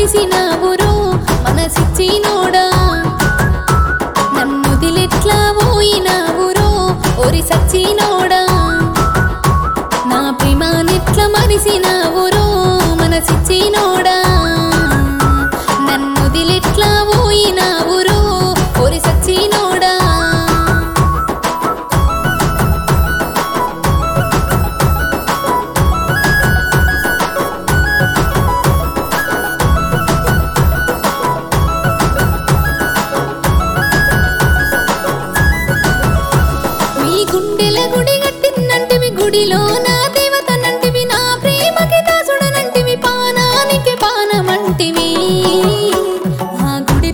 మరిసినావురో మనసిచ్చినోడా నన్నొదిలెట్లా పోయినావురో ఓరి సచ్చినోడా నా ప్రేమానెట్లా మరిసినావురో మనసిచ్చినోడా నన్నొదిలెట్లా పోయినావురో ఓరి సచ్చినోడా గుండెల గుడి గట్టినంటివి గుడిలో నా దేవతనంటివి నా ప్రేమకి దాసుడనంటివి పానానికి పానమంటివి ఆ గుడి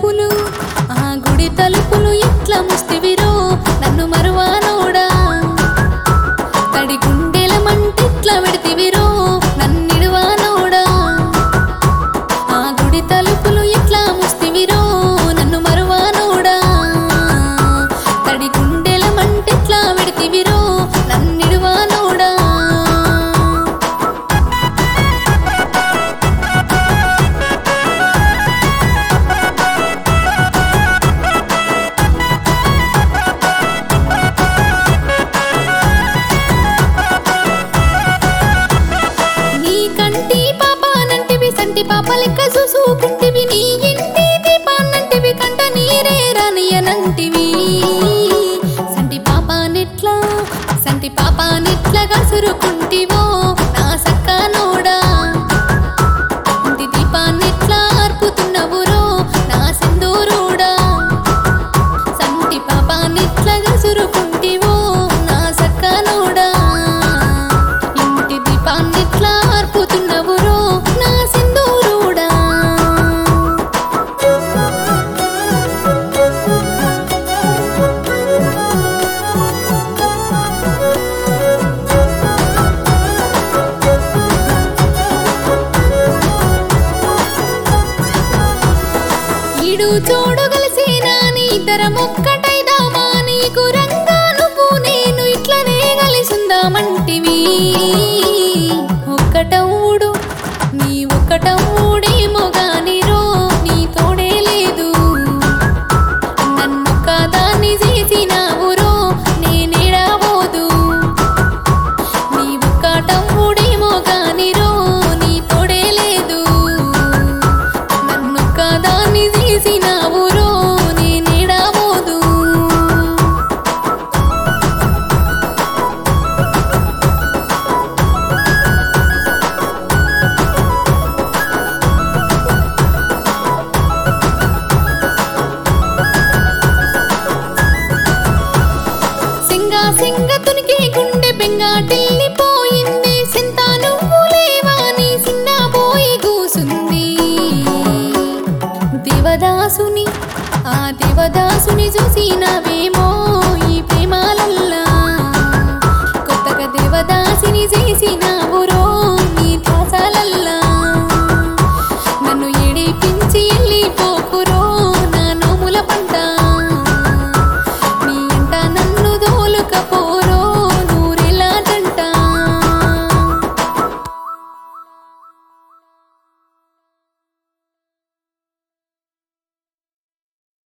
తలుపులు ఎట్లా ముస్తివిరో నన్ను మరువానోడా తడి గుండెల మంటెట్లా పెడితివిరో నన్నిడువానోడా ఆ గుడి తలుపులు ఎట్లా ముస్తివిరో నన్ను మరువానోడా తడి గుండెల మంటెట్లా పెడితివిరో నన్నిడువానోడా నీ కంటి పాపానంటివి సంటి పాప లెక్క చూసుకుంటివి నీ ఇంటి దీపాన్నంటివి కంట నీరే రానియనంటివి సంటి పాపానెట్లా గసురుకుంటివో నా సక్కనోడా ఇంటి దీపాన్నెట్లా అర్పుతున్నవురో నా సింధూరుడా సంటి పాపానెట్లా గసురుకుంటివో నా సక్కనోడా ఇంటి దీపాన్నెట్లా అర్పుతున్నవురో నా సింధూరుడా ఈడు చూడు కలిసినా నీ ఇద్దరం ఒక్కటైదామా నీకు రంగా నువ్వు నేను ఇట్లనే కలిసుందామంటివి ఒక్కటవుడు నీ ఒక్కటవుడేమో గానిరో నీ తోడే లేదు నన్నొక్క దాన్ని చేసినావురో నేనేడాబోదు నీ ఒక్కటవుడేమో గానిరో నీ తోడే లేదు నన్నొక్క దాన్ని చేసినావురో నేనేడాబోదు సింగ తునికి గుండె బెంగాటిల్లిపోయింది సింతా నువ్వు లేవా నీ సిన్న పోయి కూసుంది దేవదాసుని చూసినవేమో ఈ ప్రేమాలల్లా కొత్తగా దేవదాసిని చేసి